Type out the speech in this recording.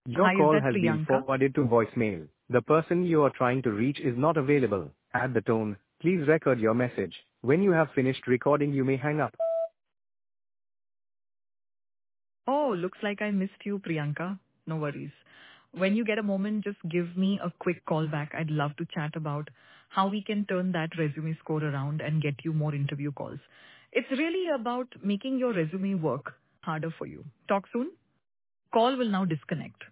Your Hi, is call that has been Priyanka? forwarded to voicemail. The person you are trying to reach is not available. At the tone, please record your message. When you have finished recording, you may hang up. Oh, looks like I missed you, Priyanka. No worries. When you get a moment, just give me a quick call back. I'd love to chat about how we can turn that resume score around and get you more interview calls. It's really about making your resume work harder for you. Talk soon. Call will now disconnect.